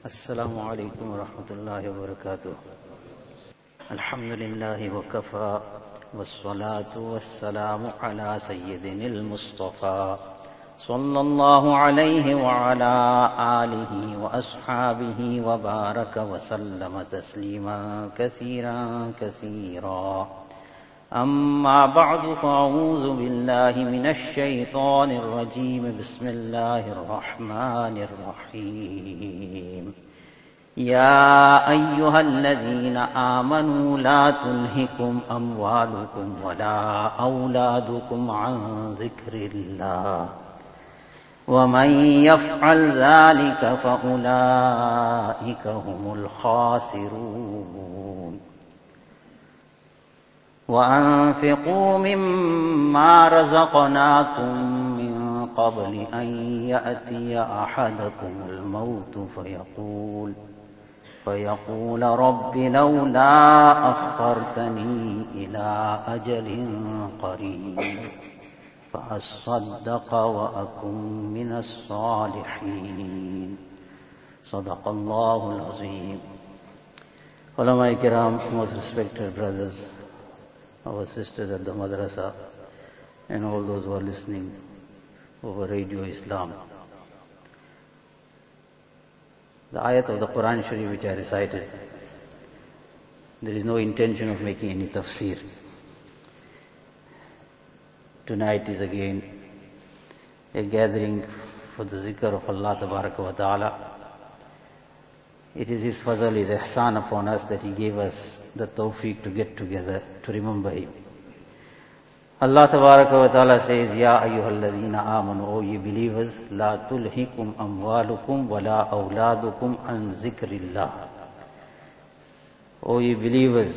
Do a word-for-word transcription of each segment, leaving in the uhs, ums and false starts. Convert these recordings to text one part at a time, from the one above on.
السلام عليكم ورحمة الله وبركاته. الحمد لله وكفى والصلاة والسلام على سيدنا المصطفى صلى الله عليه وعلى آله وأصحابه وبارك وسلم تسليما كثيرا كثيرا. أما بعد فأعوذ بالله من الشيطان الرجيم. بسم الله الرحمن الرحيم. يا أيها الذين آمنوا لا تلهكم أموالكم ولا أولادكم عن ذكر الله ومن يفعل ذلك فأولئك هم الخاسرون. وأنفقوا مما رزقناكم من قبل أن يأتي أحدكم الموت فيقول فيقول رب لولا أخرتني إلى أجل قريب فأصدق وأكن من الصالحين. صدق الله العظيم. Ulama Kiram, most respected brothers, our sisters at the madrasa, and all those who are listening over Radio Islam. The ayat of the Quran Sharif which I recited, there is no intention of making any tafsir. Tonight is again a gathering for the zikr of Allah Tabaraka wa Ta'ala. It is His fazl, His ihsan upon us that He gave us the tawfiq to get together to remember Him. Allah Tabaraka wa Ta'ala says, Ya ayyuhalladhina amanu, O ye believers, la tulhikum amwalukum wa la awladukum an zikrillah. O ye believers,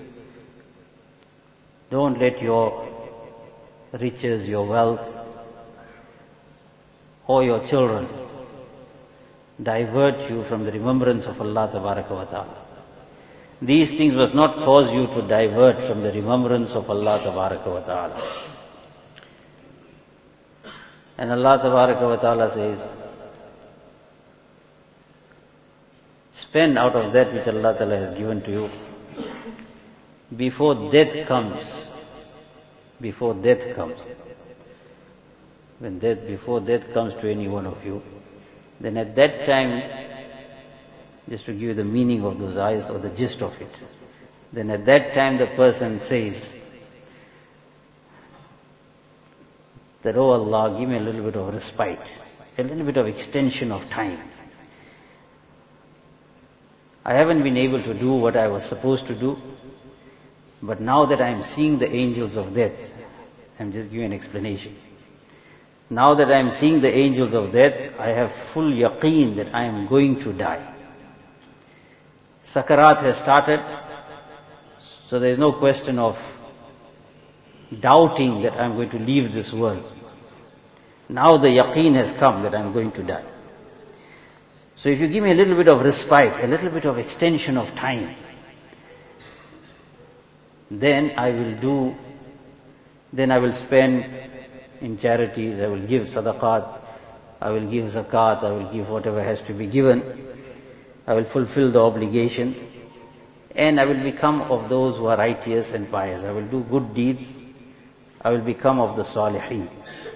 don't let your riches, your wealth, or your children divert you from the remembrance of Allah Tabaraka wa Ta'ala. These things must not cause you to divert from the remembrance of Allah Tabaraka wa Ta'ala. And Allah Tabaraka wa Ta'ala says, spend out of that which Allah Ta'ala has given to you before death comes. Before death comes. When death, before death comes to any one of you, then at that time, just to give you the meaning of those ayahs or the gist of it, then at that time the person says that, oh Allah, give me a little bit of respite, a little bit of extension of time. I haven't been able to do what I was supposed to do, but now that I am seeing the angels of death, I'm just giving an explanation. Now that I am seeing the angels of death, I have full yaqeen that I am going to die. Sakarat has started, so there is no question of doubting that I am going to leave this world. Now the yaqeen has come that I am going to die. So if you give me a little bit of respite, a little bit of extension of time, then I will do, then I will spend in charities, I will give sadaqat, I will give zakat, I will give whatever has to be given, I will fulfill the obligations, and I will become of those who are righteous and pious. I will do good deeds, I will become of the salihin.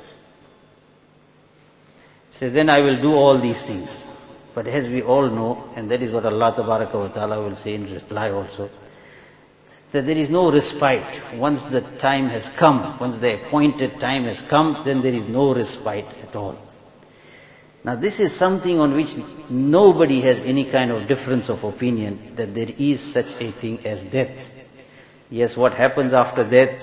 Says, then I will do all these things. But as we all know, and that is what Allah Tabaraka wa Ta'ala will say in reply also, that there is no respite. Once the time has come, once the appointed time has come, then there is no respite at all. Now this is something on which nobody has any kind of difference of opinion, that there is such a thing as death. Yes, what happens after death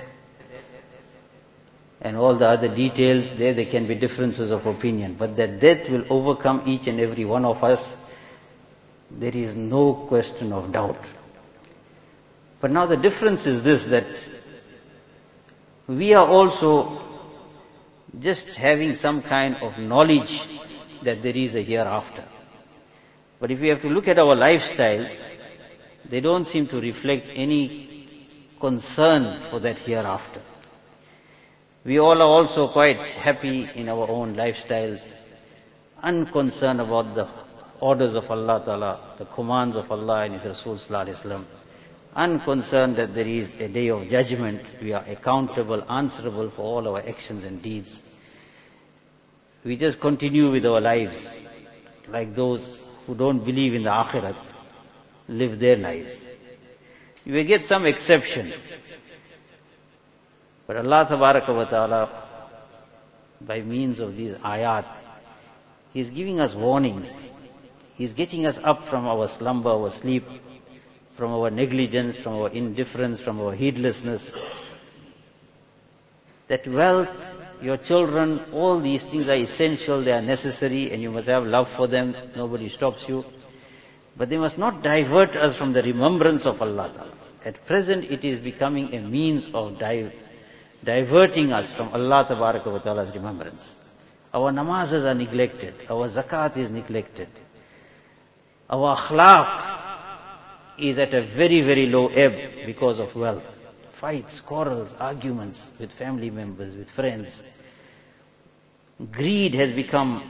and all the other details, there there can be differences of opinion. But that death will overcome each and every one of us, there is no question of doubt. But now the difference is this, that we are also just having some kind of knowledge that there is a hereafter. But if we have to look at our lifestyles, they don't seem to reflect any concern for that hereafter. We all are also quite happy in our own lifestyles, unconcerned about the orders of Allah Ta'ala, the commands of Allah and His Rasul Sallallahu Alaihi Wasallam, unconcerned that there is a day of judgment. We are accountable, answerable for all our actions and deeds. We just continue with our lives like those who don't believe in the Akhirat live their lives. You will get some exceptions. But Allah Tabaraka wa Ta'ala, by means of these ayat, He is giving us warnings. He is getting us up from our slumber, our sleep, from our negligence, from our indifference, from our heedlessness. That wealth, your children, all these things are essential, they are necessary, and you must have love for them. Nobody stops you. But they must not divert us from the remembrance of Allah Ta'ala. At present, it is becoming a means of di- diverting us from Allah Tabaraka wa Ta'ala's remembrance. Our namazes are neglected. Our zakat is neglected. Our akhlaq is at a very, very low ebb because of wealth. Fights, quarrels, arguments with family members, with friends. Greed has become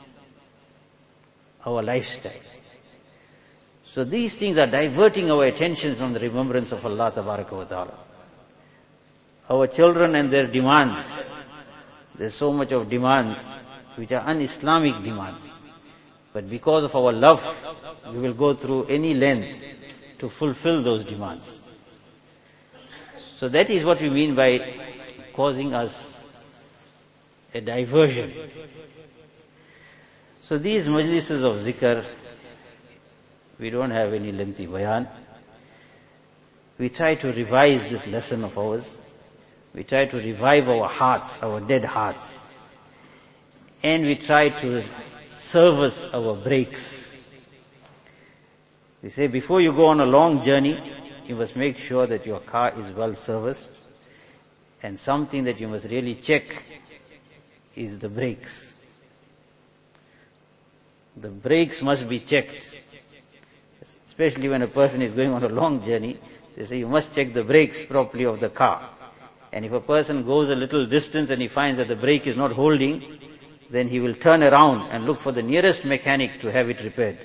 our lifestyle. So these things are diverting our attention from the remembrance of Allah Tabaraka wa Ta'ala. Our children and their demands. There's so much of demands which are un-Islamic demands. But because of our love, we will go through any length to fulfill those demands. So that is what we mean by causing us a diversion. So these majlises of zikr, we don't have any lengthy bayan. We try to revise this lesson of ours. We try to revive our hearts, our dead hearts. And we try to service our brakes. We say before you go on a long journey, you must make sure that your car is well serviced. And something that you must really check is the brakes. The brakes must be checked. Especially when a person is going on a long journey, they say you must check the brakes properly of the car. And if a person goes a little distance and he finds that the brake is not holding, then he will turn around and look for the nearest mechanic to have it repaired.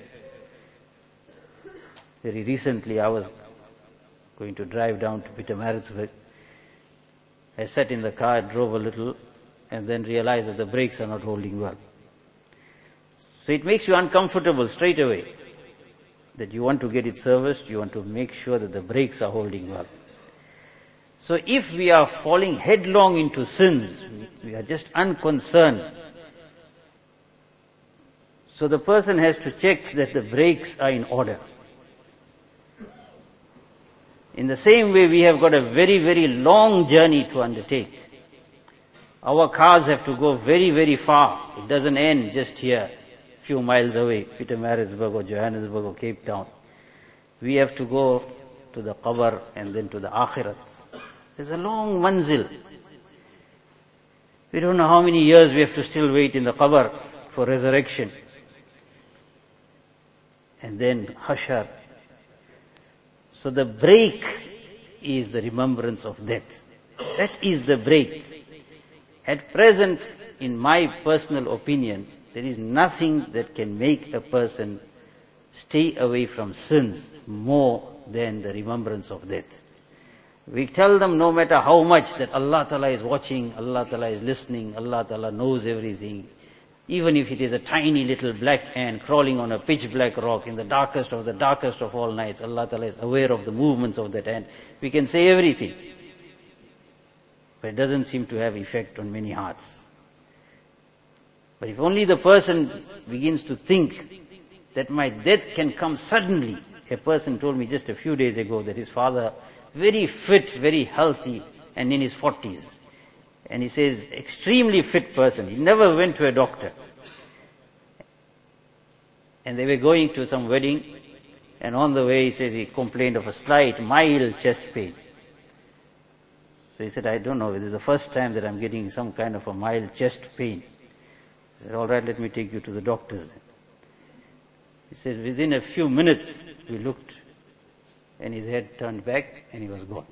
Very recently I was going to drive down to Pietermaritzburg. I sat in the car, drove a little, and then realized that the brakes are not holding well. So it makes you uncomfortable straight away. That you want to get it serviced, you want to make sure that the brakes are holding well. So if we are falling headlong into sins, we are just unconcerned. So the person has to check that the brakes are in order. In the same way, we have got a very, very long journey to undertake. Our cars have to go very, very far. It doesn't end just here, few miles away, Pietermaritzburg or Johannesburg or Cape Town. We have to go to the qabr and then to the akhirat. There's a long manzil. We don't know how many years we have to still wait in the qabr for resurrection. And then hashar. So the break is the remembrance of death. That is the break. At present, in my personal opinion, there is nothing that can make a person stay away from sins more than the remembrance of death. We tell them no matter how much that Allah Ta'ala is watching, Allah Ta'ala is listening, Allah Ta'ala knows everything. Even if it is a tiny little black ant crawling on a pitch black rock in the darkest of the darkest of all nights, Allah Ta'ala is aware of the movements of that ant. We can say everything. But it doesn't seem to have effect on many hearts. But if only the person begins to think that my death can come suddenly. A person told me just a few days ago that his father, very fit, very healthy, and in his forties. And he says, extremely fit person. He never went to a doctor. And they were going to some wedding, and on the way he says he complained of a slight, mild chest pain. So he said, I don't know, this is the first time that I'm getting some kind of a mild chest pain. He said, all right, let me take you to the doctors then. He says, within a few minutes, we looked, and his head turned back, and he was gone.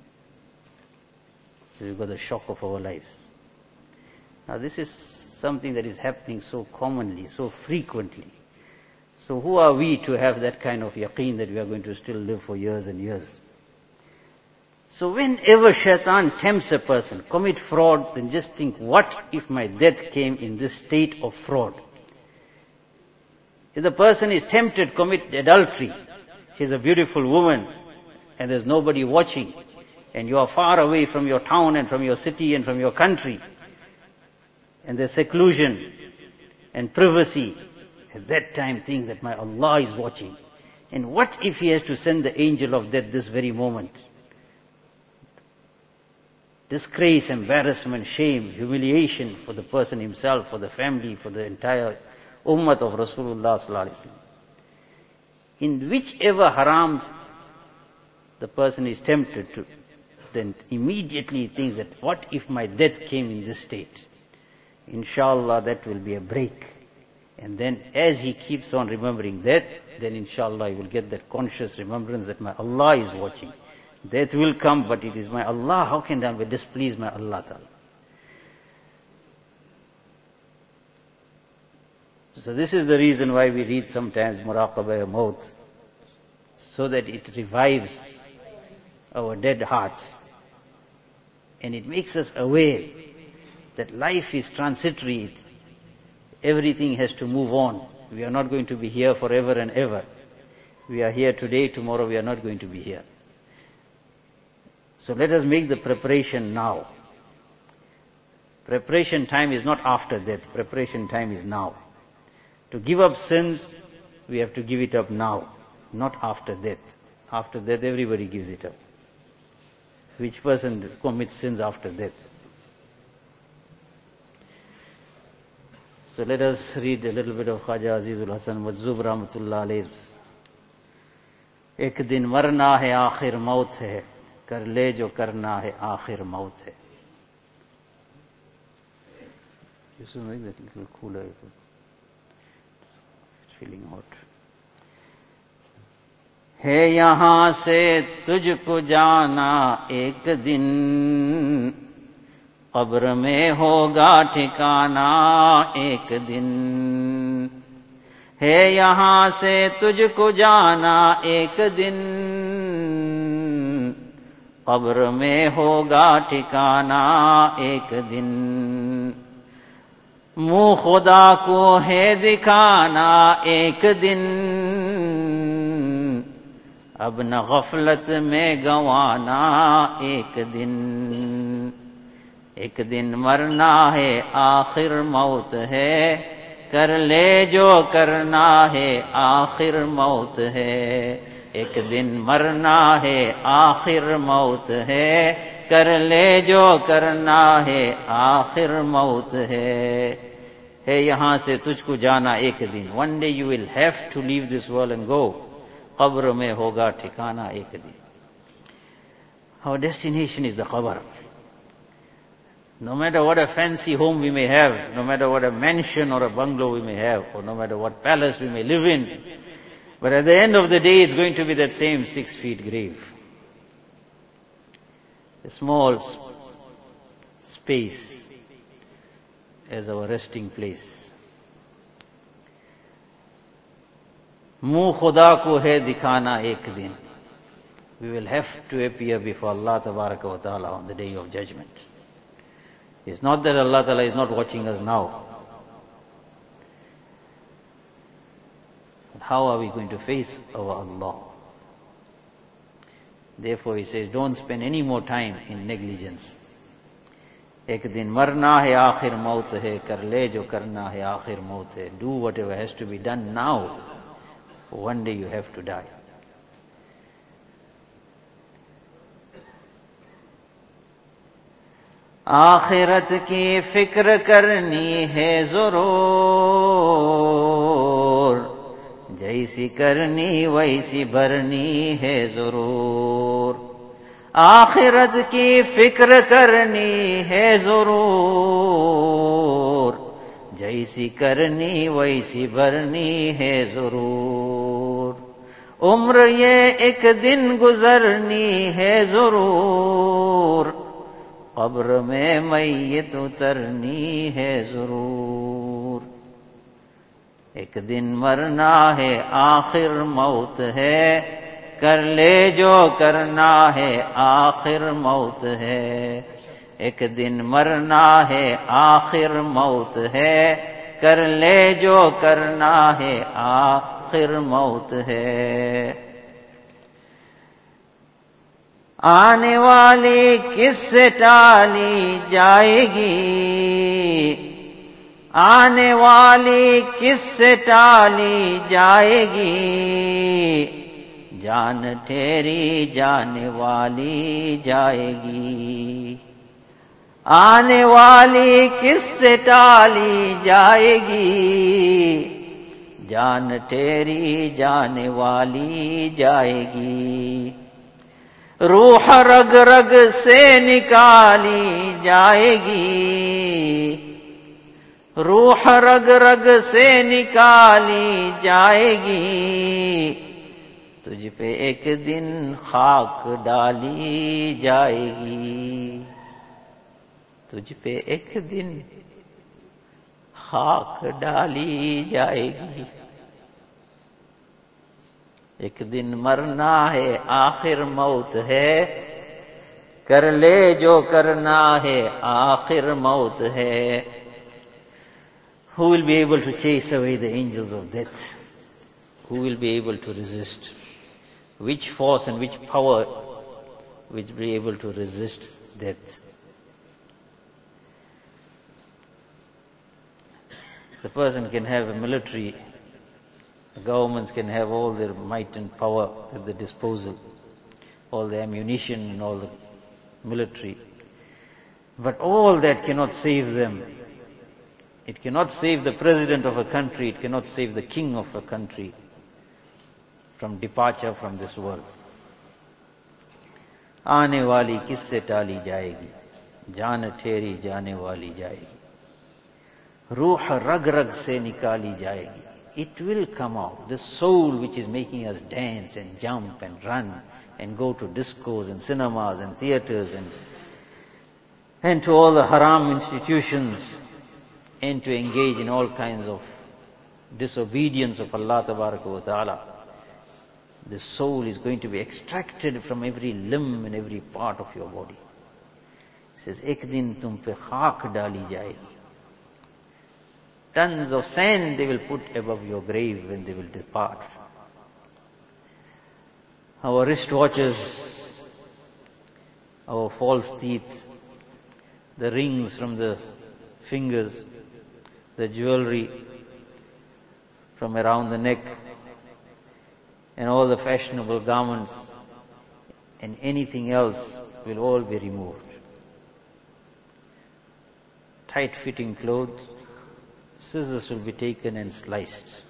So we got the shock of our lives. Now this is something that is happening so commonly, so frequently. So who are we to have that kind of yaqeen that we are going to still live for years and years? So whenever shaitan tempts a person, commit fraud, then just think, what if my death came in this state of fraud? If the person is tempted, commit adultery. She's a beautiful woman and there's nobody watching and you are far away from your town and from your city and from your country and there's seclusion and privacy. At that time think that my Allah is watching. And what if He has to send the angel of death this very moment? Disgrace, embarrassment, shame, humiliation for the person himself, for the family, for the entire ummah of Rasulullah sallallahu alaihi wasallam. In whichever haram the person is tempted to, then immediately thinks that what if my death came in this state? Inshallah that will be a break. And then as he keeps on remembering that, then inshallah he will get that conscious remembrance that my Allah is watching. Death will come, but it is my Allah. How can I displease my Allah Ta'ala? So this is the reason why we read sometimes Muraqabah Maut, so that it revives our dead hearts. And it makes us aware that life is transitory. Everything has to move on. We are not going to be here forever and ever. We are here today, tomorrow we are not going to be here. So let us make the preparation now. Preparation time is not after death. Preparation time is now. To give up sins, we have to give it up now, not after death. After death, everybody gives it up. Which person commits sins after death? So let us read a little bit of Khwaja Azizul Hasan Majzub Rahmatullah alayhi. एक दिन मरना है आखिर मौत है कर ले जो करना है आखिर मौत है. You should make that little cooler. It's feeling hot. है यहाँ से तुझको जाना एक दिन कब्र में होगा ठिकाना एक दिन. है यहाँ से तुझको जाना एक दिन कब्र में होगा ठिकाना एक दिन. मुँह खुदा को है दिखाना एक दिन अब न गफलत में गंवाना एक दिन. एक दिन मरना है आखिर मौत है कर ले जो करना है आखिर मौत है. एक दिन मरना है आखिर मौत है कर ले जो करना है आखिर मौत है. है यहाँ से तुझको जाना एक दिन. One day you will have to leave this world and go. कब्र में होगा ठिकाना एक दिन. Our destination is the qabr. No matter what a fancy home we may have, no matter what a mansion or a bungalow we may have, or no matter what palace we may live in, but at the end of the day it's going to be that same six feet grave. A small space as our resting place. मुँह खुदा को है दिखाना एक दिन. We will have to appear before Allah Tabaraka wa Ta'ala on the day of judgment. It's not that Allah Ta'ala is not watching us now. But how are we going to face our Allah? Therefore He says, don't spend any more time in negligence. एक दिन मरना है आखिर मौत है कर ले जो करना है आखिर मौत है. Do whatever has to be done now. One day you have to die. आखिरत की फिक्र करनी है जरूर जैसी करनी वैसी भरनी है जरूर. आखिरत की फिक्र करनी है जरूर जैसी करनी वैसी भरनी है जरूर. उम्र ये एक दिन गुजरनी है जरूर कब्र में मैयत उतरनी है जरूर. एक दिन मरना है आखिर मौत है, कर ले जो करना है आखिर मौत है। एक दिन मरना है आखिर मौत है, कर ले जो करना है आखिर मौत है। आने वाली किससे टाली जाएगी, आने वाली किससे टाली जाएगी, जान तेरी जाने वाली जाएगी। आने वाली किससे टाली जाएगी, जान तेरी जाने वाली जाएगी। रूह रग रग से निकाली जाएगी, रूह रग रग से निकाली जाएगी। तुझ पे एक दिन खाक डाली जाएगी, तुझ पे एक दिन खाक डाली जाएगी। एक दिन मरना है आखिर मौत है, कर ले जो करना है आखिर मौत है। Who will be able to chase away the angels of death? Who will be able to resist? Which force and which power will be able to resist death? The person can have a military, the governments can have all their might and power at their disposal, all the ammunition and all the military. But all that cannot save them. It cannot save the president of a country, it cannot save the king of a country from departure from this world. आने वाली किससे टाली जाएगी, जान ठहरी जाने वाली जाएगी। रूह रग रग से निकाली जाएगी. It will come out. The soul which is making us dance and jump and run and go to discos and cinemas and theaters and and to all the haram institutions and to engage in all kinds of disobedience of Allah Tabaraka wa Ta'ala. The soul is going to be extracted from every limb and every part of your body. It says, ek din tum pe khak dali jayegi. Tons of sand they will put above your grave when they will depart. Our wristwatches, our false teeth, the rings from the fingers, the jewelry from around the neck, and all the fashionable garments and anything else will all be removed. Tight-fitting clothes, scissors will be taken and sliced.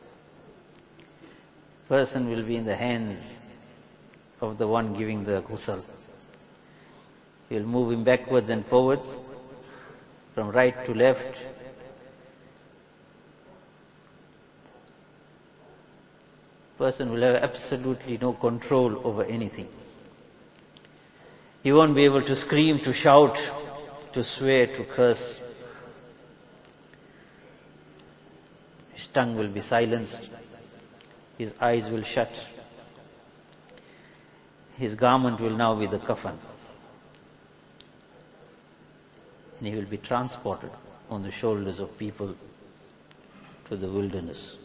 Person will be in the hands of the one giving the ghusl. He will move him backwards and forwards, from right to left. Person will have absolutely no control over anything. He won't be able to scream, to shout, to swear, to curse. His tongue will be silenced. His eyes will shut. His garment will now be the kafan. And he will be transported on the shoulders of people to the wilderness.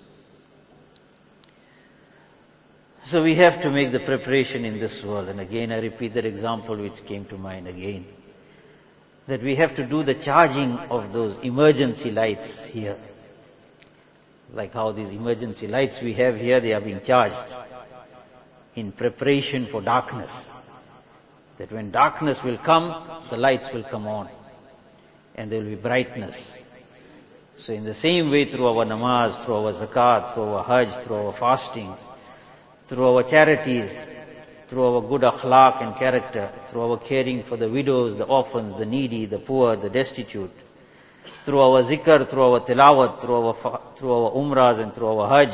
So we have to make the preparation in this world. And again I repeat that example which came to mind again. That we have to do the charging of those emergency lights here. Like how these emergency lights we have here, they are being charged in preparation for darkness. That when darkness will come, the lights will come on. And there will be brightness. So in the same way, through our namaz, through our zakat, through our hajj, through our fasting, through our charities, through our good akhlaq and character, through our caring for the widows, the orphans, the needy, the poor, the destitute, through our zikr, through our tilawat, through our, through our umrahs and through our hajj,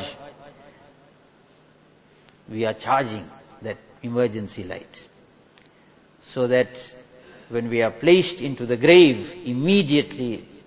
we are charging that emergency light. So that when we are placed into the grave, immediately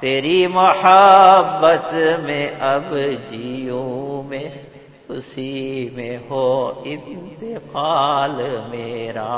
तेरी मोहब्बत में अब जियूं मैं, उसी में हो इंतकाल मेरा.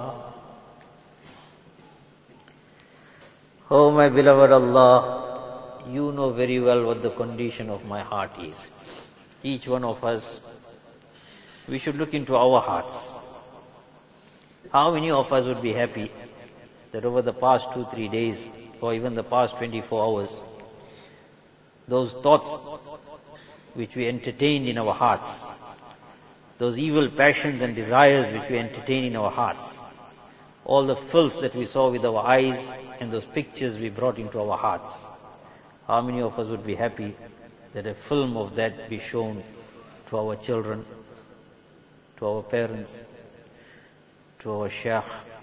Oh my beloved Allah, you know very well what the condition of my heart is. Each one of us, we should look into our hearts. How many of us would be happy that over the past two, three days, or even the past twenty-four hours, those thoughts which we entertained in our hearts, those evil passions and desires which we entertained in our hearts, all the filth that we saw with our eyes and those pictures we brought into our hearts, how many of us would be happy that a film of that be shown to our children, to our parents, to our sheikh,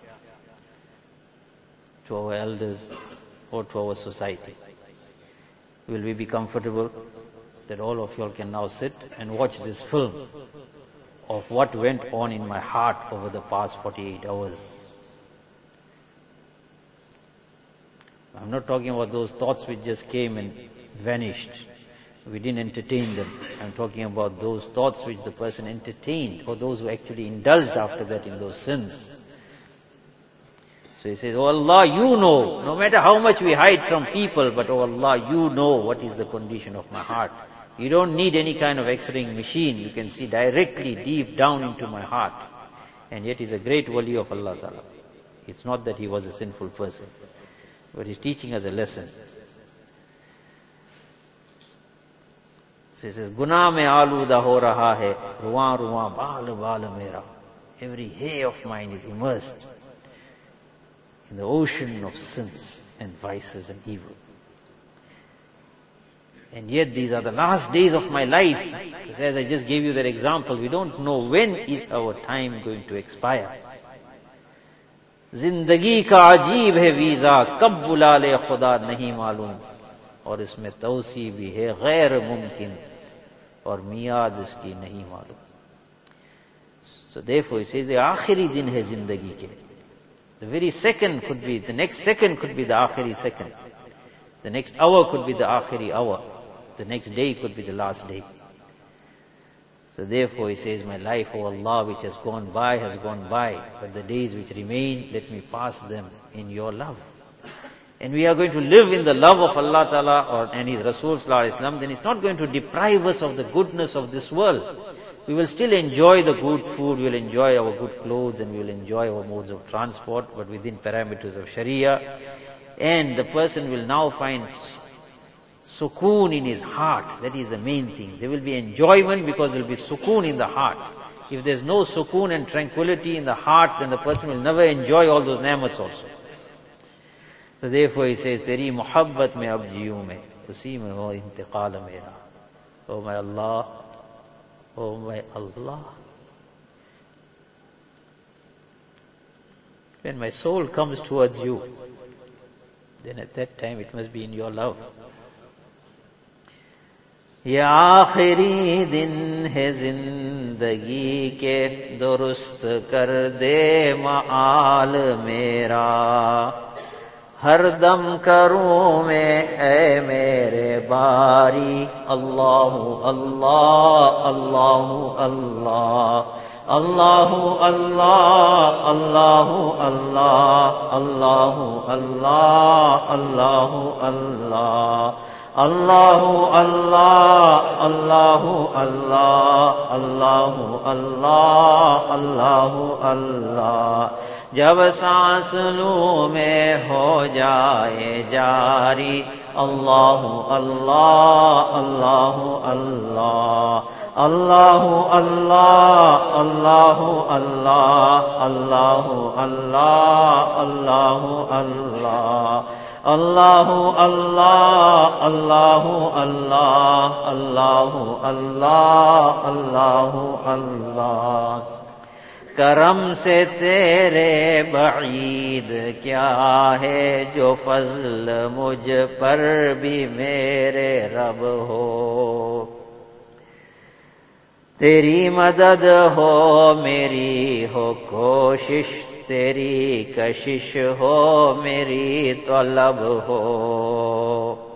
to our elders, or to our society? Will we be comfortable that all of you all can now sit and watch this film of what went on in my heart over the past forty-eight hours? I'm not talking about those thoughts which just came and vanished. We didn't entertain them. I'm talking about those thoughts which the person entertained, or those who actually indulged after that in those sins. So he says, oh Allah, you know, no matter how much we hide from people, but oh Allah, you know what is the condition of my heart. You don't need any kind of x-raying machine. You can see directly deep down into my heart. And yet he's a great wali of Allah Ta'ala. It's not that he was a sinful person, but he's teaching us a lesson. So he says, Guna mein aaluda ho raha hai, ruwan ruwan baal baal mera. Every hair of mine is immersed in the ocean of sins and vices and evil. And yet these are the last days of my life. As I just gave you that example, we don't know when is our time going to expire. जिंदगी का अजीब है visa, कब बुला ले खुदा नहीं मालूम, और इसमें तौसी भी है गैर मुमकिन, और मियाद उसकी नहीं मालूम. So therefore he says, the आखिरी दिन है जिंदगी के. The very second could be, the next second could be the आखिरी second. The next hour could be the आखिरी hour. The next day could be the last day. So therefore he says, my life, O Allah, which has gone by, has gone by, but the days which remain, let me pass them in your love. And we are going to live in the love of Allah Ta'ala or, and His Rasul Sallallahu Alaihi Wasallam, then it's not going to deprive us of the goodness of this world. We will still enjoy the good food, we will enjoy our good clothes, and we will enjoy our modes of transport, but within parameters of Sharia. And the person will now find sukoon in his heart. That is the main thing. There will be enjoyment because there will be sukoon in the heart. If there is no sukoon and tranquility in the heart, then the person will never enjoy all those ni'mats also. So therefore he says, Teri muhabbat mein ab jiyu mein, usi mein ho intiqal mera. Oh my Allah, oh my Allah. When my soul comes towards you, then at that time it must be in your love. ये आखिरी दिन है जिंदगी के, दुरुस्त कर दे माल मेरा. हर दम करूं मैं ऐ मेरे बारी, अल्लाहु अल्लाह अल्लाहु अल्लाह, अल्लाहु अल्लाह अल्लाहु अल्लाह, अल्लाहु अल्लाह अल्लाहु अल्लाह, अल्लाहु अल्लाह अल्लाहु अल्लाह, अल्लाहु अल्लाह अल्लाहु अल्लाह. जब सांस लूं में हो जाए जारी, अल्लाहु अल्लाह अल्लाहु अल्लाह, अल्लाहु अल्लाह अल्लाहु अल्लाह, अल्लाहु अल्लाह अल्लाहु अल्लाह, अल्लाहु अल्लाह अल्लाहु अल्लाह, अल्लाहु अल्लाह अल्लाहु अल्लाह. करम से तेरे बईद क्या है, जो फजल मुझ पर भी मेरे रब हो. तेरी मदद हो मेरी हो कोशिश, तेरी कशिश हो मेरी तलब हो.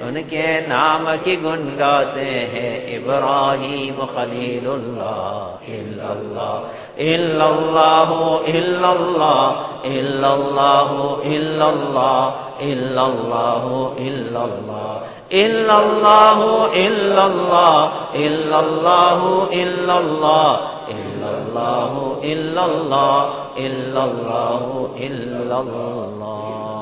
उनके नाम की गुन गाते हैं इब्राहीम खलीलुल्लाह इल्लल्लाह इल्लल्लाह इल्लल्लाह इल्लल्लाह इल्लल्लाह इल्लल्लाह इल्लल्लाह इल्लल्लाह इल्लल्लाह इल्लल्लाह इल्लल्लाह इल्लल्लाह इल्लल्लाह इल्लल्लाह इल्लल्लाह.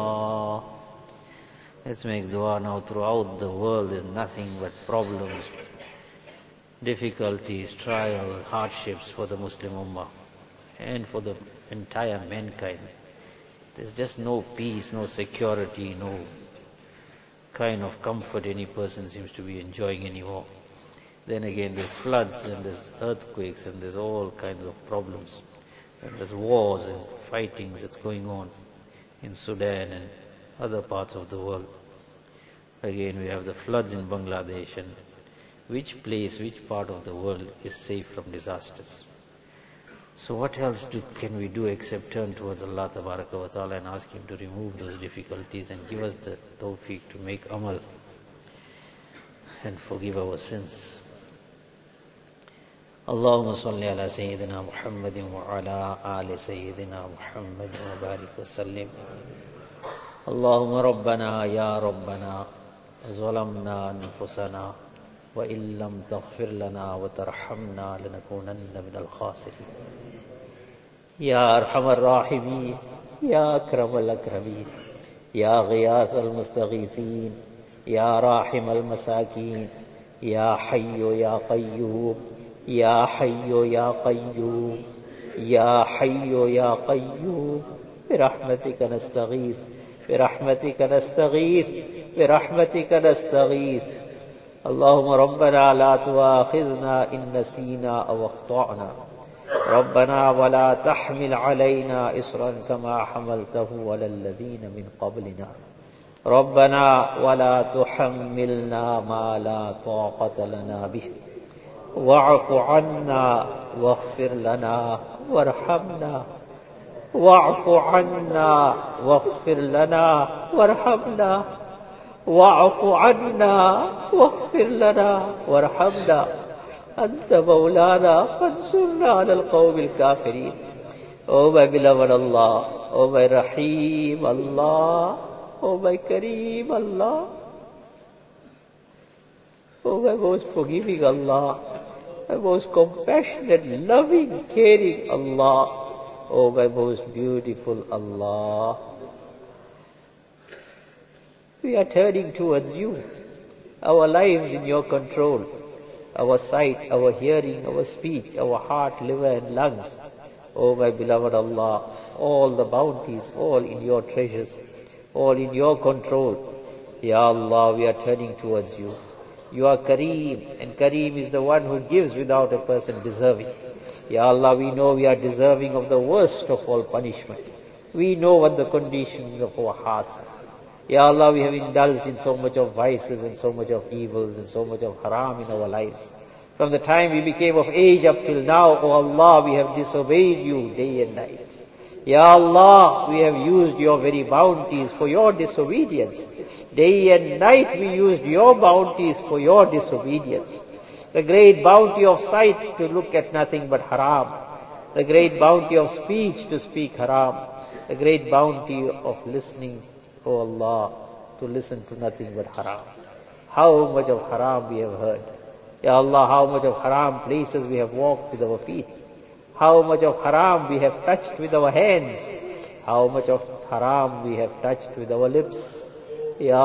Let's make dua now. Throughout the world is nothing but problems, difficulties, trials, hardships for the Muslim Ummah and for the entire mankind. There's just no peace, no security, no kind of comfort any person seems to be enjoying anymore. Then again there's floods and there's earthquakes and there's all kinds of problems. And there's wars and fightings that's going on in Sudan and other parts of the world. Again we have the floods in Bangladesh, and which place, which part of the world is safe from disasters? So what else do, can we do except turn towards Allah Tabaraka wa Ta'ala and ask Him to remove those difficulties and give us the tawfiq to make amal and forgive our sins. Allahumma salli ala Sayyidina Muhammadin wa ala ali Sayyidina Muhammad wa barik wa sallim. Allahumma Rabbana ya Rabbana zalamna anfusana wa illam taghfir lana wa tarhamna lanakunanna minal khasirin. Ya Arhamar Rahimin, Ya Akramal Akramin, Ya Ghiyath al-Mustaghithin, Ya Rahim al-Masakin, Ya Hayyu Ya Qayyum, Ya Hayyu Ya Qayyum, Ya Hayyu Ya Qayyum, Birahmatika nastaghith, Birahmatika nastaghith, Birahmatika nastaghith. Allahumma Rabbana la tuakhidhna in nasina aw akhta'na. ربنا ولا تحمل علينا إصرا كما حملته على الذين من قبلنا ربنا ولا تحملنا ما لا طاقة لنا به واعف عنا واغفر لنا وارحمنا واعف عنا واغفر لنا وارحمنا واعف عنا واغفر لنا وارحمنا أنت مولانا فانصرنا على القوم الكافرين. Oh my beloved Allah, oh my Rahim Allah, oh my Kareem Allah, oh my most forgiving Allah, my most compassionate, loving, caring Allah, oh my most beautiful Allah. We are turning towards you, our lives in your control. Our sight, our hearing, our speech, our heart, liver and lungs. Oh my beloved Allah, all the bounties, all in your treasures, all in your control. Ya Allah, we are turning towards you. You are Kareem, and Kareem is the one who gives without a person deserving. Ya Allah, we know we are deserving of the worst of all punishment. We know what the conditions of our hearts are. Ya Allah, we have indulged in so much of vices and so much of evils and so much of haram in our lives. From the time we became of age up till now, O Allah, we have disobeyed you day and night. Ya Allah, we have used your very bounties for your disobedience. Day and night we used your bounties for your disobedience. The great bounty of sight to look at nothing but haram. The great bounty of speech to speak haram. The great bounty of listening, O Allah, to listen to nothing but haram. How much of haram we have heard. Ya Allah, how much of haram places we have walked with our feet. How much of haram we have touched with our hands. How much of haram we have touched with our lips. Ya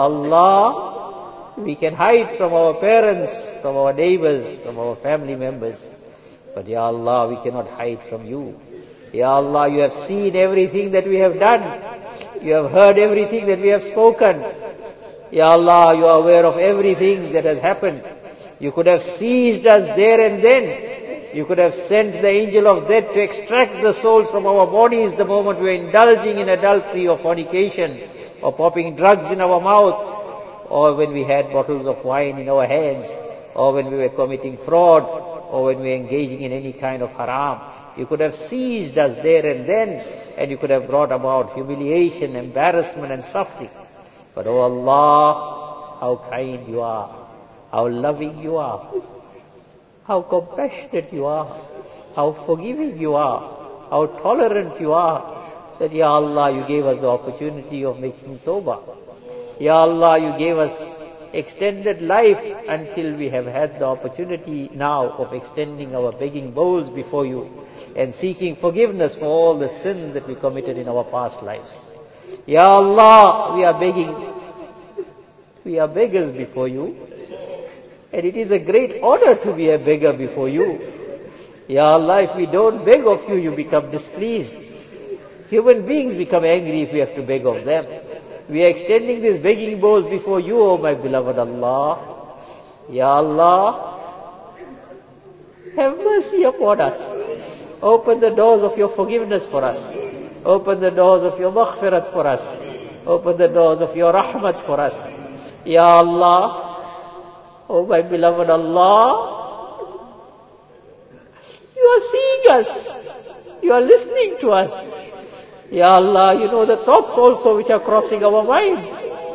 Allah, we can hide from our parents, from our neighbors, from our family members. But Ya Allah, we cannot hide from you. Ya Allah, you have seen everything that we have done. You have heard everything that we have spoken. Ya Allah, you are aware of everything that has happened. You could have seized us there and then. You could have sent the angel of death to extract the souls from our bodies the moment we were indulging in adultery or fornication, or popping drugs in our mouth, or when we had bottles of wine in our hands, or when we were committing fraud, or when we were engaging in any kind of haram. You could have seized us there and then, and you could have brought about humiliation, embarrassment and suffering. But oh Allah, how kind you are, how loving you are, how compassionate you are, how forgiving you are, how tolerant you are, that Ya Allah, you gave us the opportunity of making tawbah. Ya Allah, you gave us extended life until we have had the opportunity now of extending our begging bowls before you and seeking forgiveness for all the sins that we committed in our past lives. Ya Allah, we are begging, we are beggars before you, and it is a great honor to be a beggar before you. Ya Allah, if we don't beg of you, you become displeased. Human beings become angry if we have to beg of them. We are extending these begging bowls before you, O my beloved Allah. Ya Allah, have mercy upon us. Open the doors of your forgiveness for us. Open the doors of your maghfirat for us. Open the doors of your rahmat for us. Ya Allah, O my beloved Allah, you are seeing us. You are listening to us. Ya Allah, you know the thoughts also which are crossing our minds.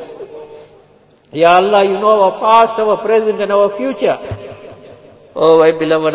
Ya Allah, you know our past, our present and our future. Oh my beloved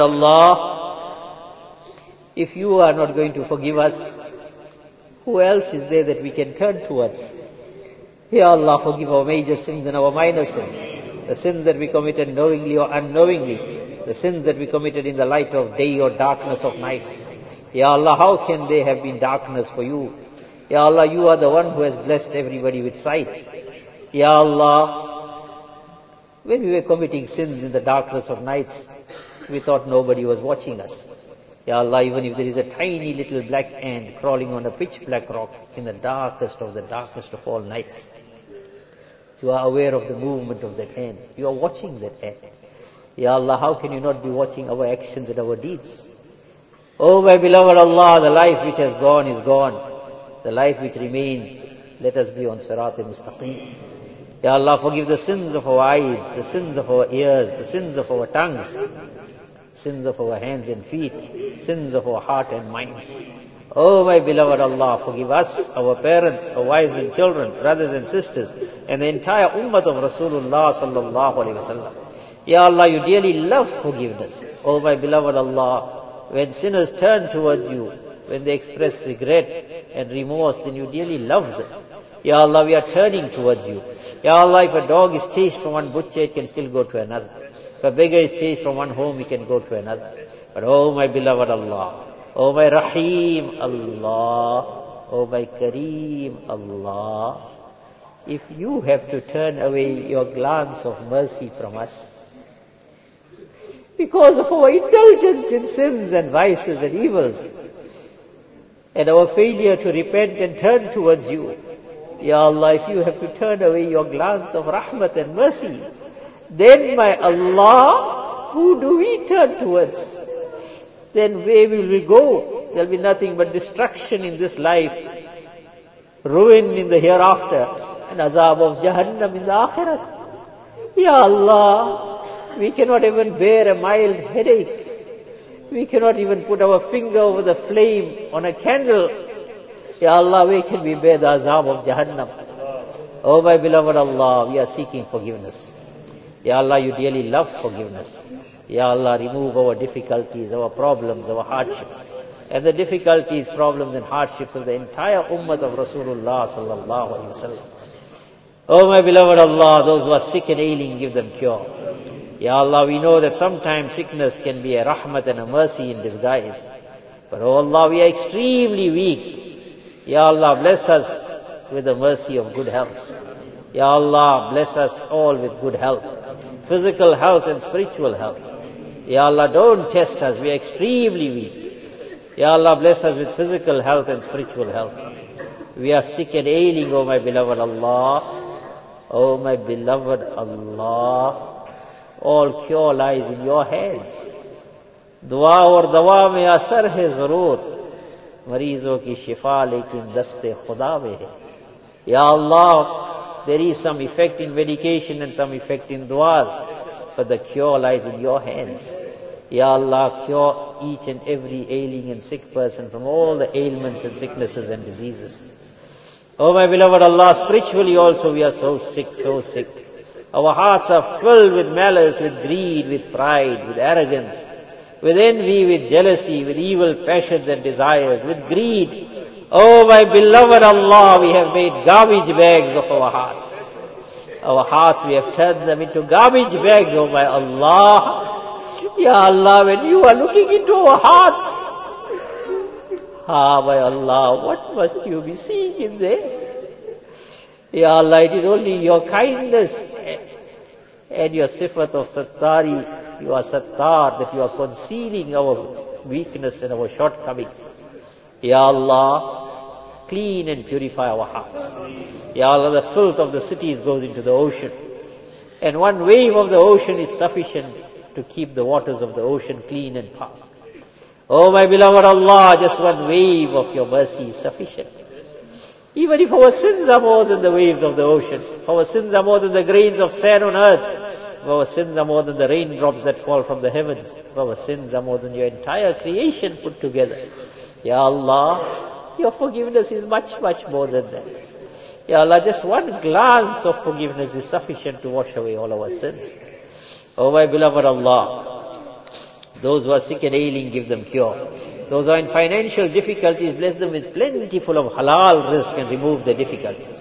Allah, if you are not going to forgive us, who else is there that we can turn towards? Ya Allah, forgive our major sins and our minor sins. The sins that we committed knowingly or unknowingly. The sins that we committed in the light of day or darkness of nights. Ya Allah, how can they have been darkness for you? Ya Allah, you are the one who has blessed everybody with sight. Ya Allah, when we were committing sins in the darkness of nights, we thought nobody was watching us. Ya Allah, even if there is a tiny little black ant crawling on a pitch black rock in the darkest of the darkest of all nights, you are aware of the movement of that ant. You are watching that ant. Ya Allah, how can you not be watching our actions and our deeds? Oh my beloved Allah, the life which has gone is gone. The life which remains, let us be on Sirat al-Mustaqim. Ya Allah, forgive the sins of our eyes, the sins of our ears, the sins of our tongues, sins of our hands and feet, sins of our heart and mind. Oh my beloved Allah, forgive us, our parents, our wives and children, brothers and sisters, and the entire ummah of Rasulullah sallallahu alaihi wasallam. Ya Allah, you dearly love forgiveness. Oh my beloved Allah, when sinners turn towards you, when they express regret and remorse, then you dearly love them. Ya Allah, we are turning towards you. Ya Allah, if a dog is chased from one butcher, it can still go to another. If a beggar is chased from one home, he can go to another. But oh my beloved Allah, oh my Rahim Allah, oh my Kareem Allah, if you have to turn away your glance of mercy from us, because of our indulgence in sins and vices and evils, and our failure to repent and turn towards you, Ya Allah, if you have to turn away your glance of rahmat and mercy, then my Allah, who do we turn towards? Then where will we go? There will be nothing but destruction in this life, ruin in the hereafter, and azab of Jahannam in the akhirat. Ya Allah, we cannot even bear a mild headache. We cannot even put our finger over the flame on a candle. Ya Allah, where can we bear the azab of Jahannam? Oh my beloved Allah, we are seeking forgiveness. Ya Allah, you dearly love forgiveness. Ya Allah, remove our difficulties, our problems, our hardships, and the difficulties, problems and hardships of the entire ummah of Rasulullah sallallahu alaihi wasallam. Oh my beloved Allah, those who are sick and ailing, give them cure. Ya Allah, we know that sometimes sickness can be a rahmat and a mercy in disguise. But oh Allah, we are extremely weak. Ya Allah, bless us with the mercy of good health. Ya Allah, bless us all with good health, physical health and spiritual health. Ya Allah, don't test us, we are extremely weak. Ya Allah, bless us with physical health and spiritual health. We are sick and ailing, oh my beloved Allah. Oh my beloved Allah. All cure lies in your hands. दुआ और दवा में असर है जरूर, मरीजों की शिफा लेकिन दस्ते खुदा में है. Ya Allah, there is some effect in medication and some effect in duas, but the cure lies in your hands. Ya Allah, cure each and every ailing and sick person from all the ailments and sicknesses and diseases. Oh my beloved Allah, spiritually also we are so sick, so sick. Our hearts are filled with malice, with greed, with pride, with arrogance, with envy, with jealousy, with evil passions and desires, with greed. Oh my beloved Allah, we have made garbage bags of our hearts. Our hearts, we have turned them into garbage bags, oh my Allah. Ya Allah, when you are looking into our hearts, ah, my Allah, what must you be seeing in there? Ya Allah, it is only your kindness and your sifat of sattari, you are sattar, that you are concealing our weakness and our shortcomings. Ya Allah, clean and purify our hearts. Ya Allah, the filth of the cities goes into the ocean. And one wave of the ocean is sufficient to keep the waters of the ocean clean and pure. Oh my beloved Allah, just one wave of your mercy is sufficient. Even if our sins are more than the waves of the ocean, if our sins are more than the grains of sand on earth, if our sins are more than the raindrops that fall from the heavens, if our sins are more than your entire creation put together, Ya Allah, your forgiveness is much, much more than that. Ya Allah, just one glance of forgiveness is sufficient to wash away all our sins. Oh my beloved Allah, those who are sick and ailing, give them cure. Those who are in financial difficulties, bless them with plentiful of halal rizq and remove their difficulties.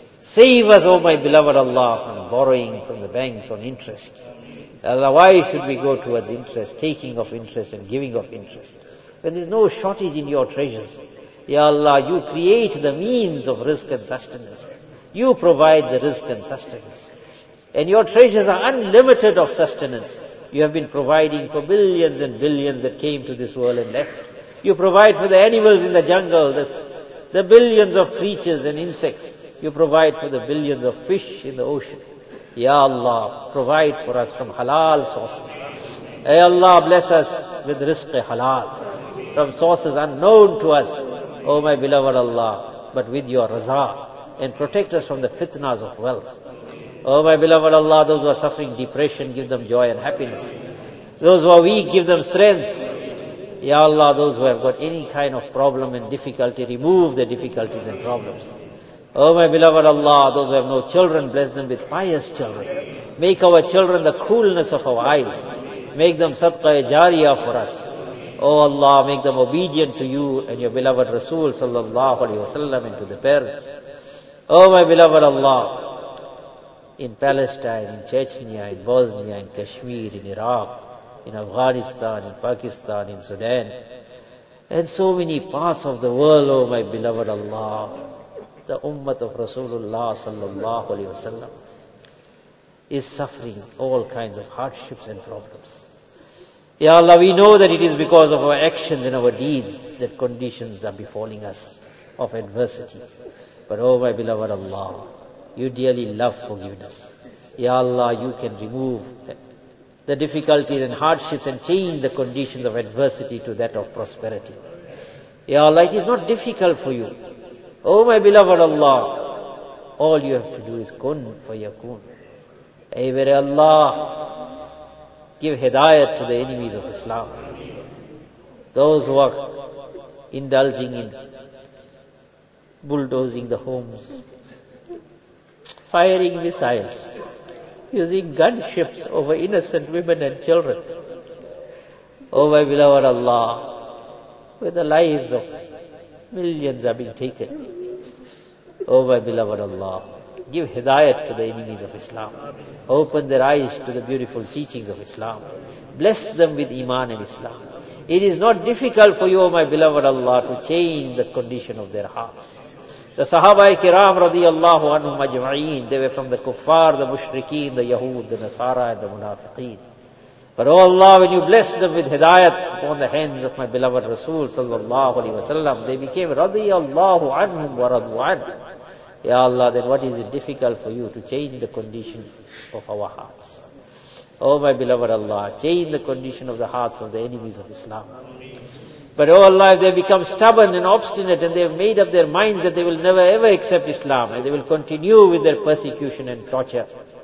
Save us, oh my beloved Allah, from borrowing from the banks on interest. Allah, why should we go towards interest, taking of interest and giving of interest, when there is no shortage in your treasures? Ya Allah, you create the means of rizq and sustenance. You provide the rizq and sustenance. And your treasures are unlimited of sustenance. You have been providing for billions and billions that came to this world and left. You provide for the animals in the jungle, the, the billions of creatures and insects. You provide for the billions of fish in the ocean. Ya Allah, provide for us from halal sources. Ya Allah, bless us with rizq halal, from sources unknown to us, oh my beloved Allah, but with your raza, and protect us from the fitnas of wealth. Oh my beloved Allah, those who are suffering depression, give them joy and happiness. Those who are weak, give them strength. Ya Allah, those who have got any kind of problem and difficulty, remove the difficulties and problems. Oh my beloved Allah, those who have no children, bless them with pious children. Make our children the coolness of our eyes. Make them sadqa jariyah for us. Oh Allah, make them obedient to you and your beloved Rasul sallallahu alayhi wa sallam and to the parents. Oh my beloved Allah, in Palestine, in Chechnya, in Bosnia, in Kashmir, in Iraq, in Afghanistan, in Pakistan, in Sudan, and so many parts of the world, oh my beloved Allah, the ummah of Rasulullah sallallahu alayhi wa sallam is suffering all kinds of hardships and problems. Ya Allah, we know that it is because of our actions and our deeds that conditions are befalling us of adversity. But oh my beloved Allah, you dearly love forgiveness. Ya Allah, you can remove the difficulties and hardships and change the conditions of adversity to that of prosperity. Ya Allah, it is not difficult for you. Oh my beloved Allah, all you have to do is kun fayakun. Ay very Allah, give hidayat to the enemies of Islam. Those who are indulging in bulldozing the homes, firing missiles, using gunships over innocent women and children. Oh my beloved Allah, where the lives of millions are being taken. Oh my beloved Allah, give hidayat to the enemies of Islam. Open their eyes to the beautiful teachings of Islam. Bless them with Iman and Islam. It is not difficult for you, O my beloved Allah, to change the condition of their hearts. The Sahaba Kiram radiyallahu anhum ajma'een, they were from the kuffar, the mushrikeen, the Yahud, the Nasara and the Munafiqeen. But oh Allah, when you bless them with hidayat upon the hands of my beloved Rasul sallallahu alayhi wa sallam, they became radiyallahu anhum wa radu an. Ya Allah, then what is it difficult for you to change the condition of our hearts? Oh my beloved Allah, change the condition of the hearts of the enemies of Islam. But oh Allah, if they become stubborn and obstinate and they have made up their minds that they will never ever accept Islam and they will continue with their persecution and torture,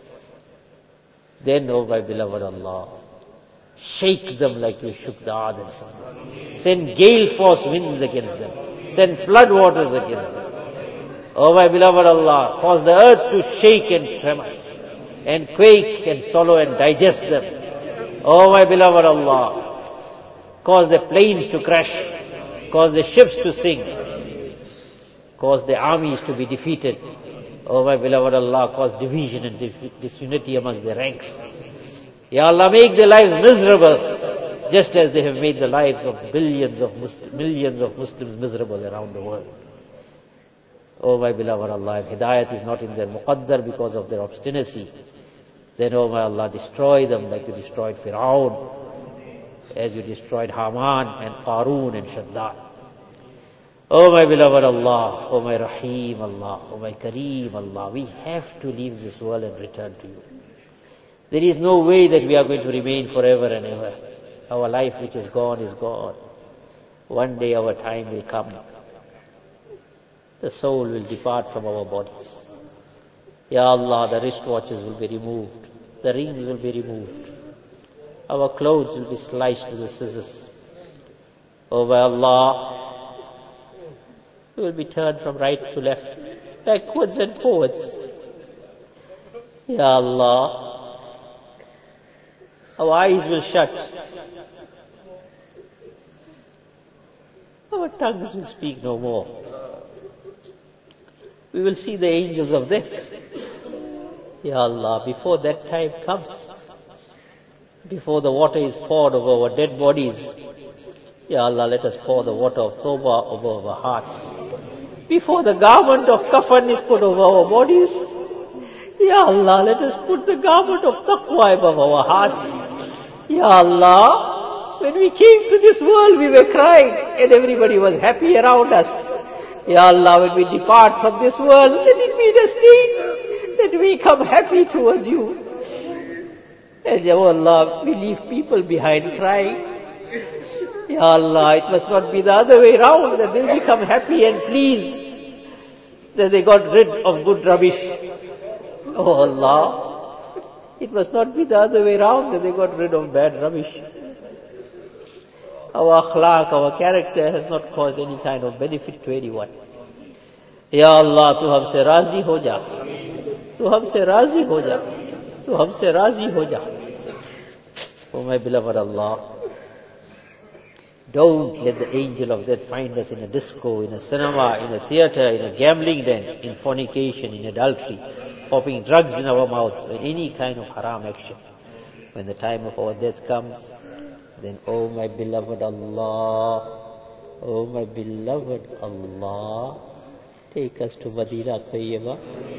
then oh my beloved Allah, shake them like you shook the Ad and Samud. Send gale force winds against them. Send flood waters against them. Oh my beloved Allah, cause the earth to shake and tremor. and quake and swallow and digest them. Oh my beloved Allah, cause the planes to crash, cause the ships to sink, cause the armies to be defeated. Oh my beloved Allah, cause division and disunity amongst the ranks. Ya Allah, make their lives miserable, just as they have made the lives of billions of Muslims, millions of Muslims miserable around the world. Oh my beloved Allah, if hidayat is not in their muqaddar because of their obstinacy, then oh my Allah, destroy them like you destroyed Fir'aun, as you destroyed Haman and Qarun and Shaddad. Oh my beloved Allah, oh my Rahim Allah, oh my Kareem Allah, we have to leave this world and return to you. There is no way that we are going to remain forever and ever. Our life which is gone is gone. One day our time will come. The soul will depart from our bodies. Ya Allah, the wristwatches will be removed. The rings will be removed. Our clothes will be sliced with the scissors. Oh my Allah, we will be turned from right to left, backwards and forwards. Ya Allah, our eyes will shut. Our tongues will speak no more. We will see the angels of death. Ya Allah, before that time comes, before the water is poured over our dead bodies, Ya Allah, let us pour the water of Tawbah over our hearts. Before the garment of kafan is put over our bodies, Ya Allah, let us put the garment of taqwa above our hearts. Ya Allah, when we came to this world, we were crying and everybody was happy around us. Ya Allah, when we depart from this world, let it be the state that we come happy towards you. And Ya Allah, we leave people behind crying. Ya Allah, it must not be the other way around, that they become happy and pleased that they got rid of good rubbish. Oh Allah, it must not be the other way around, that they got rid of bad rubbish. Our akhlaq, our character has not caused any kind of benefit to anyone. Ya Allah, tu humse razi ho ja. Tu humse razi ho ja. Tu humse razi ho ja. Oh my beloved Allah, don't let the angel of death find us in a disco, in a cinema, in a theater, in a gambling den, in fornication, in adultery, popping drugs in our mouths, or any kind of haram action. When the time of our death comes, then, oh my beloved Allah, oh my beloved Allah, take us to Madinah Tayyibah.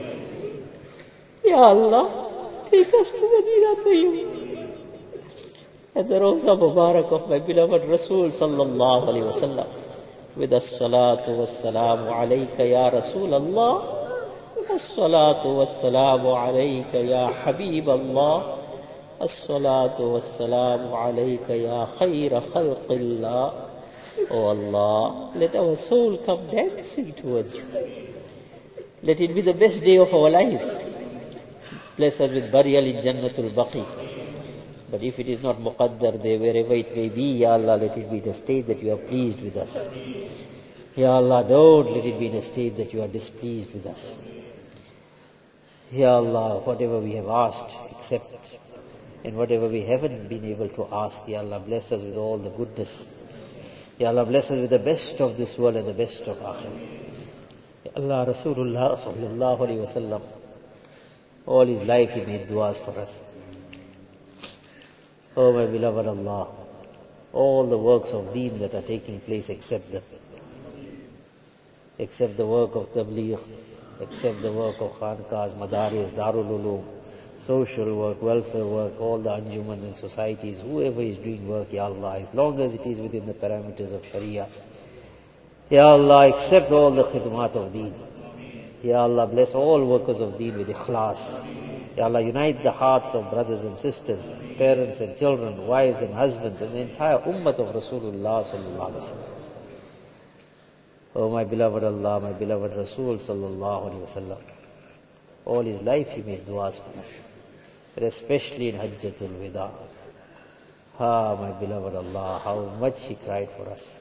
Ya Allah, take us to Madinah Tayyibah. And the Rawza Mubarak of my beloved Rasul sallallahu alayhi wa sallam, with as-salatu was-salamu alayka ya Rasul Allah, as-salatu was-salamu alayka ya Habib Allah, as-salatu was-salamu alayka ya khayra khalqillah. Oh Allah, let our soul come dancing towards you. Let it be the best day of our lives. Bless us with burial in Jannatul Baqi. But if it is not muqaddar there, wherever it may be, Ya Allah, let it be the state that you are pleased with us. Ya Allah, don't let it be in a state that you are displeased with us. Ya Allah, whatever we have asked, accept. And whatever we haven't been able to ask, Ya Allah, bless us with all the goodness. Ya Allah, bless us with the best of this world and the best of Akhirah. Ya Allah, Rasulullah sallallahu alayhi wa sallam, all his life he made du'as for us. Oh my beloved Allah, all the works of deen that are taking place, accept them. Accept the work of Tabligh, accept the work of Khanqahs, Madaris, Darul Uloom, social work, welfare work, all the anjumans and societies, whoever is doing work, Ya Allah, as long as it is within the parameters of Sharia. Ya Allah, accept all the khidmat of deen. Ya Allah, bless all workers of deen with ikhlas. Ya Allah, unite the hearts of brothers and sisters, parents and children, wives and husbands, and the entire ummah of Rasulullah sallallahu alaihi wasallam. Oh my beloved Allah, my beloved Rasul sallallahu alaihi wasallam, all his life he made du'as for us, but especially in Hajjatul Wida. Ah, my beloved Allah, how much he cried for us.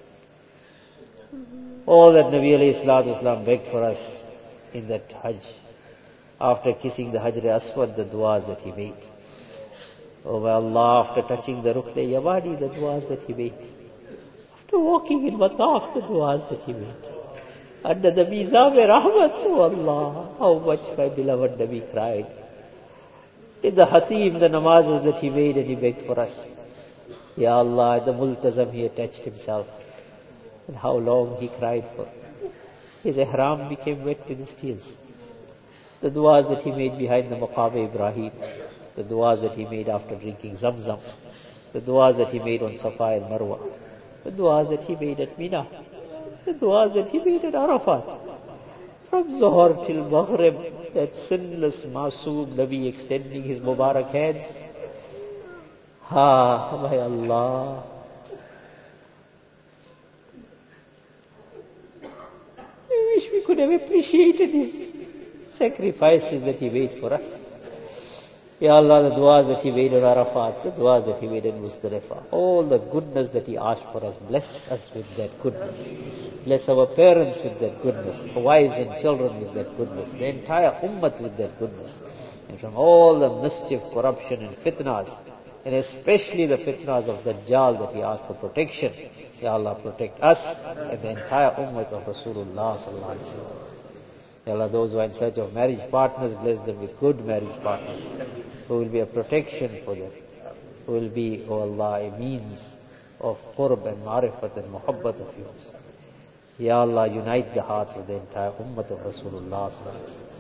All that Nabi alayhi salatu wasalam begged for us in that Hajj. after kissing the Hajar Aswad, the du'as that he made. Oh my Allah, after touching the Rukn Yamani, the du'as that he made. After walking in Mataf, the du'as that he made. Under the Mizab Rahmat, oh Allah, how much my beloved Nabi cried. In the Hatim, the namazes that he made and he begged for us. Ya Allah, the Multazam he attached himself. And how long he cried for. His ihram became wet with his tears. The du'as that he made behind the Maqam Ibrahim. The du'as that he made after drinking Zamzam. The du'as that he made on Safa and Marwa. The du'as that he made at Mina. The du'as that he made at Arafat. From Zohar till Maghrib, that sinless Masoom Nabi extending his Mubarak hands. Ah, my Allah. I wish we could have appreciated his sacrifices that he made for us. Ya Allah, the du'as that he made on Arafat, the du'as that he made in Muzdalifah, all the goodness that he asked for us, bless us with that goodness. Bless our parents with that goodness, our wives and children with that goodness, the entire ummah with that goodness. And from all the mischief, corruption and fitnas, and especially the fitnas of Dajjal that he asked for protection. Ya Allah, protect us and the entire ummah of Rasulullah sallallahu alaihi wasallam. Ya Allah, those who are in search of marriage partners, bless them with good marriage partners, who will be a protection for them, who will be, O Allah, a means of qurb and ma'rifat and muhabbat of yours. Ya Allah, unite the hearts of the entire ummah of Rasulullah sallallahu alaihi wasallam.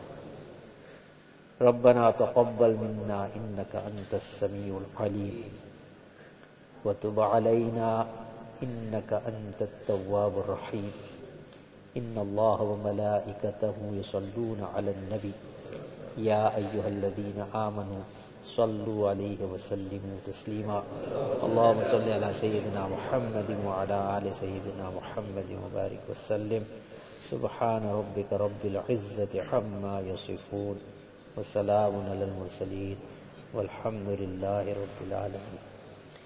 ربنا تقبل منا إنك أنت السميع العليم وتب علينا إنك أنت التواب الرحيم إن الله وملائكته يصلون على النبي يا أيها الذين آمنوا صلوا عليه وسلموا تسليما اللهم صل على سيدنا محمد وعلى آل سيدنا محمد وبارك وسلم سبحان ربك رب العزة عما يصفون وسلام على المرسلين والحمد لله رب العالمين.